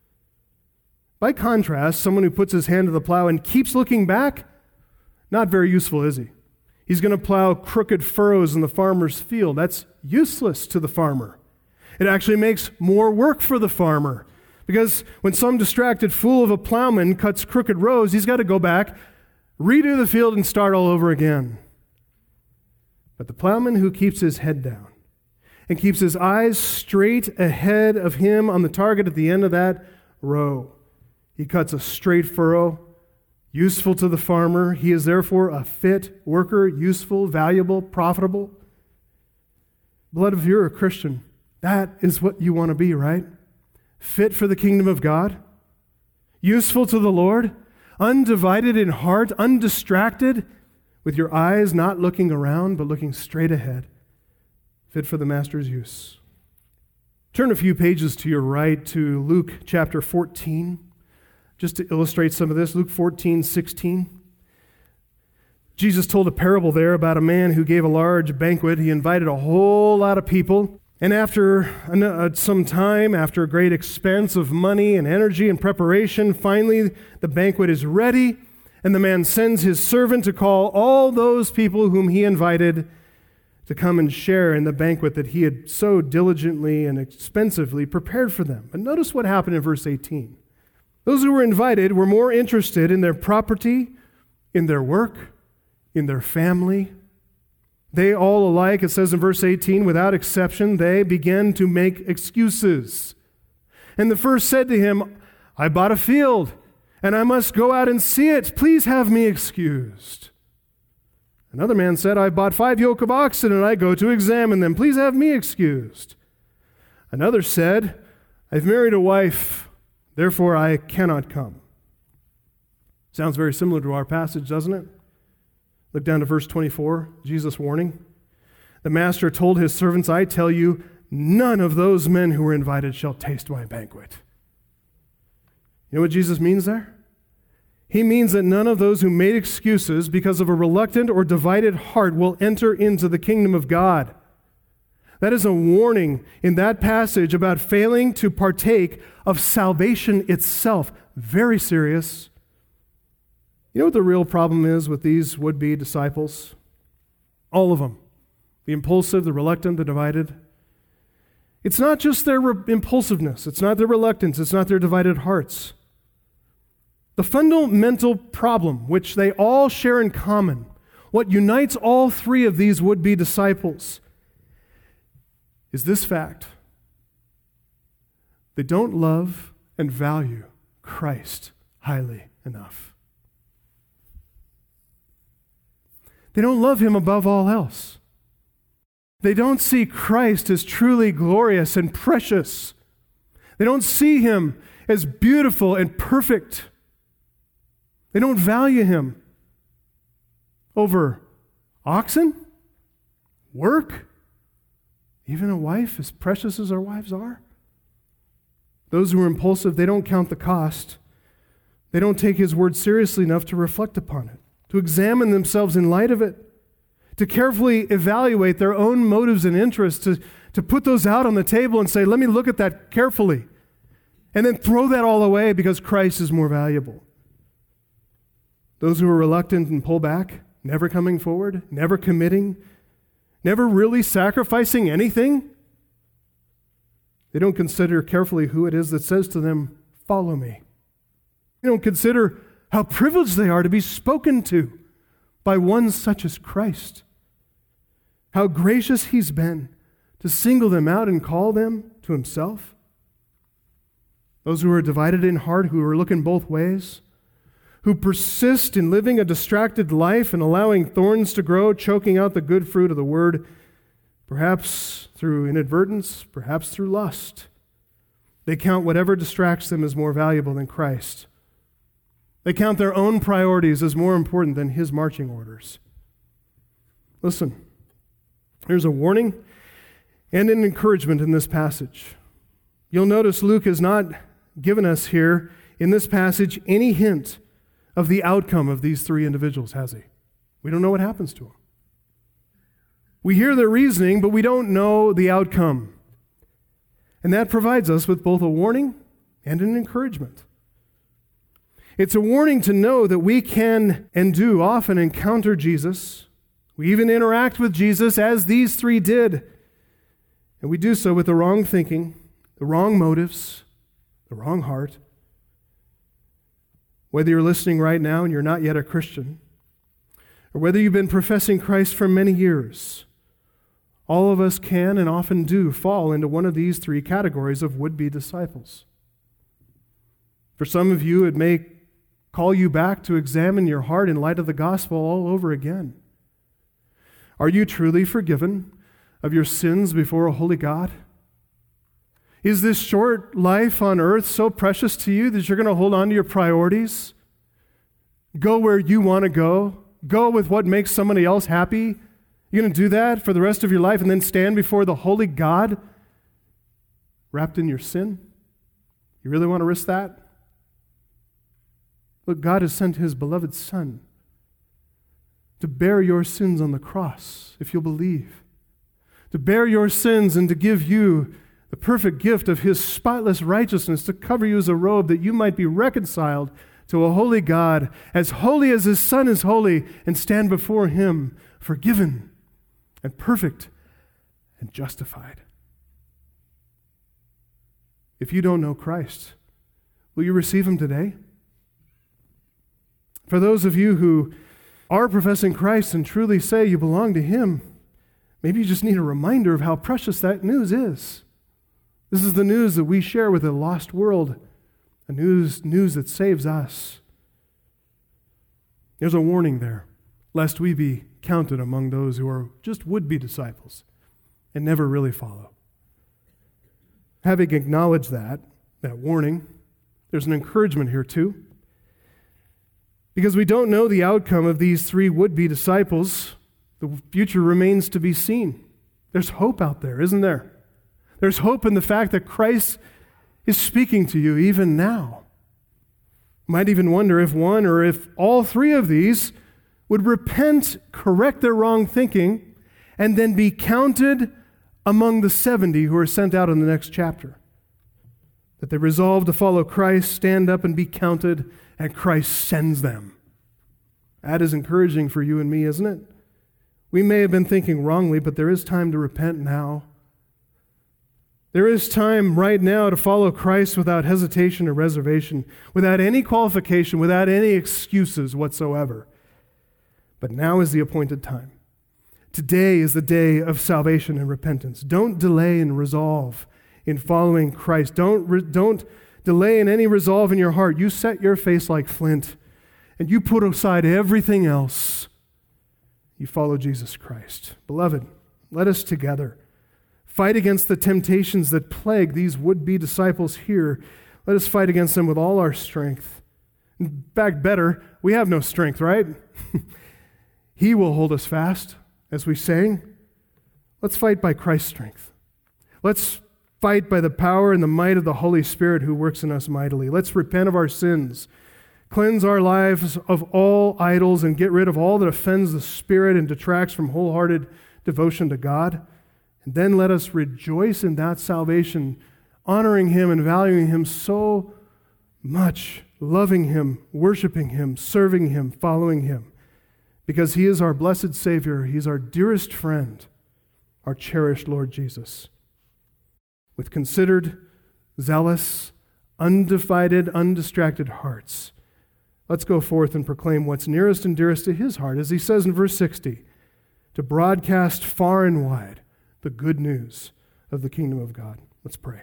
By contrast, someone who puts his hand to the plow and keeps looking back, not very useful, is he? He's going to plow crooked furrows in the farmer's field. That's useless to the farmer. It actually makes more work for the farmer, because when some distracted fool of a plowman cuts crooked rows, he's got to go back, redo the field, and start all over again. But the plowman who keeps his head down and keeps his eyes straight ahead of him on the target at the end of that row, he cuts a straight furrow, useful to the farmer. He is therefore a fit worker, useful, valuable, profitable. Beloved, if you're a Christian, that is what you want to be, right? Fit for the kingdom of God, useful to the Lord, undivided in heart, undistracted, with your eyes not looking around but looking straight ahead, fit for the Master's use. Turn a few pages to your right to Luke chapter fourteen, just to illustrate some of this. Luke fourteen sixteen. Jesus told a parable there about a man who gave a large banquet. He invited a whole lot of people. And after some time, after a great expense of money and energy and preparation, finally the banquet is ready, and the man sends his servant to call all those people whom he invited to come and share in the banquet that he had so diligently and expensively prepared for them. But notice what happened in verse eighteen. Those who were invited were more interested in their property, in their work, in their family. They all alike, it says in verse eighteen, without exception, they began to make excuses. And the first said to him, I bought a field, and I must go out and see it. Please have me excused. Another man said, I bought five yoke of oxen, and I go to examine them. Please have me excused. Another said, I've married a wife, therefore I cannot come. Sounds very similar to our passage, doesn't it? Look down to verse twenty-four, Jesus' warning. The master told his servants, I tell you, none of those men who were invited shall taste my banquet. You know what Jesus means there? He means that none of those who made excuses because of a reluctant or divided heart will enter into the kingdom of God. That is a warning in that passage about failing to partake of salvation itself. Very serious. You know what the real problem is with these would-be disciples? All of them. The impulsive, the reluctant, the divided. It's not just their re- impulsiveness. It's not their reluctance. It's not their divided hearts. The fundamental problem, which they all share in common, what unites all three of these would-be disciples, is this fact. They don't love and value Christ highly enough. They don't love him above all else. They don't see Christ as truly glorious and precious. They don't see him as beautiful and perfect. They don't value him over oxen, work, even a wife as precious as our wives are. Those who are impulsive, they don't count the cost. They don't take his word seriously enough to reflect upon it, to examine themselves in light of it, to carefully evaluate their own motives and interests, to, to put those out on the table and say, let me look at that carefully, and then throw that all away because Christ is more valuable. Those who are reluctant and pull back, never coming forward, never committing, never really sacrificing anything, they don't consider carefully who it is that says to them, follow me. They don't consider how privileged they are to be spoken to by one such as Christ. How gracious he's been to single them out and call them to himself. Those who are divided in heart, who are looking both ways, who persist in living a distracted life and allowing thorns to grow, choking out the good fruit of the word, perhaps through inadvertence, perhaps through lust. They count whatever distracts them as more valuable than Christ. They count their own priorities as more important than his marching orders. Listen, there's a warning and an encouragement in this passage. You'll notice Luke has not given us here in this passage any hint of the outcome of these three individuals, has he? We don't know what happens to them. We hear their reasoning, but we don't know the outcome. And that provides us with both a warning and an encouragement. It's a warning to know that we can and do often encounter Jesus. We even interact with Jesus as these three did. And we do so with the wrong thinking, the wrong motives, the wrong heart. Whether you're listening right now and you're not yet a Christian, or whether you've been professing Christ for many years, all of us can and often do fall into one of these three categories of would-be disciples. For some of you, it may call you back to examine your heart in light of the gospel all over again. Are you truly forgiven of your sins before a holy God? Is this short life on earth so precious to you that you're going to hold on to your priorities? Go where you want to go? Go with what makes somebody else happy? You're going to do that for the rest of your life and then stand before the holy God wrapped in your sin? You really want to risk that? Look, God has sent his beloved Son to bear your sins on the cross, if you'll believe. To bear your sins and to give you the perfect gift of his spotless righteousness, to cover you as a robe that you might be reconciled to a holy God, as holy as his Son is holy, and stand before him forgiven and perfect and justified. If you don't know Christ, will you receive him today? For those of you who are professing Christ and truly say you belong to Him, maybe you just need a reminder of how precious that news is. This is the news that we share with a lost world, a news, news that saves us. There's a warning there, lest we be counted among those who are just would-be disciples and never really follow. Having acknowledged that, that warning, there's an encouragement here too. Because we don't know the outcome of these three would-be disciples, the future remains to be seen. There's hope out there, isn't there? There's hope in the fact that Christ is speaking to you even now. You might even wonder if one or if all three of these would repent, correct their wrong thinking, and then be counted among the seventy who are sent out in the next chapter. That they resolve to follow Christ, stand up and be counted, and Christ sends them. That is encouraging for you and me, isn't it? We may have been thinking wrongly, but there is time to repent now. There is time right now to follow Christ without hesitation or reservation, without any qualification, without any excuses whatsoever. But now is the appointed time. Today is the day of salvation and repentance. Don't delay and resolve in following Christ. Don't, re- don't delay in any resolve in your heart. You set your face like flint, and you put aside everything else. You follow Jesus Christ. Beloved, let us together fight against the temptations that plague these would-be disciples here. Let us fight against them with all our strength. In fact, better, we have no strength, right? He will hold us fast, as we sang. Let's fight by Christ's strength. Let's fight by the power and the might of the Holy Spirit who works in us mightily. Let's repent of our sins, cleanse our lives of all idols, and get rid of all that offends the Spirit and detracts from wholehearted devotion to God. And then let us rejoice in that salvation, honoring Him and valuing Him so much, loving Him, worshiping Him, serving Him, following Him. Because He is our blessed Savior. He's our dearest friend, our cherished Lord Jesus. With considered, zealous, undivided, undistracted hearts, let's go forth and proclaim what's nearest and dearest to His heart, as He says in verse sixty, to broadcast far and wide the good news of the kingdom of God. Let's pray.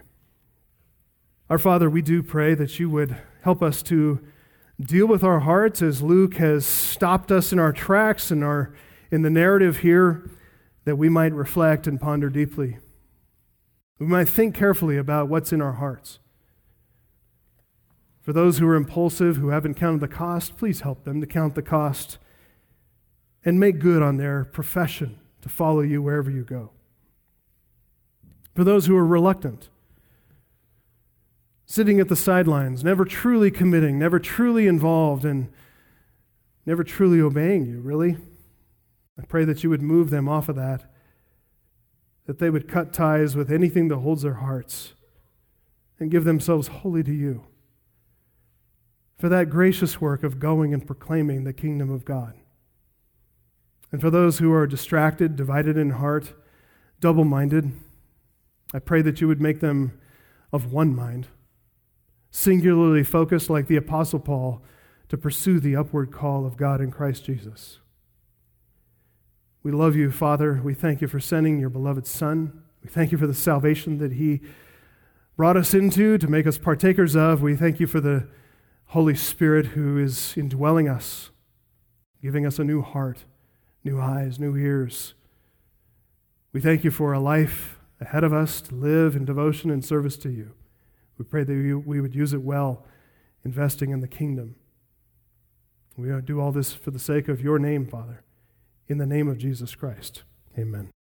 Our Father, we do pray that You would help us to deal with our hearts as Luke has stopped us in our tracks and our in the narrative here, that we might reflect and ponder deeply. We might think carefully about what's in our hearts. For those who are impulsive, who haven't counted the cost, please help them to count the cost and make good on their profession to follow You wherever You go. For those who are reluctant, sitting at the sidelines, never truly committing, never truly involved, and never truly obeying You, really, I pray that You would move them off of that, that they would cut ties with anything that holds their hearts and give themselves wholly to You for that gracious work of going and proclaiming the kingdom of God. And for those who are distracted, divided in heart, double-minded, I pray that You would make them of one mind, singularly focused like the Apostle Paul to pursue the upward call of God in Christ Jesus. We love You, Father. We thank You for sending Your beloved Son. We thank You for the salvation that He brought us into to make us partakers of. We thank You for the Holy Spirit who is indwelling us, giving us a new heart, new eyes, new ears. We thank You for a life ahead of us to live in devotion and service to You. We pray that we would use it well, investing in the kingdom. We do all this for the sake of Your name, Father. In the name of Jesus Christ, amen.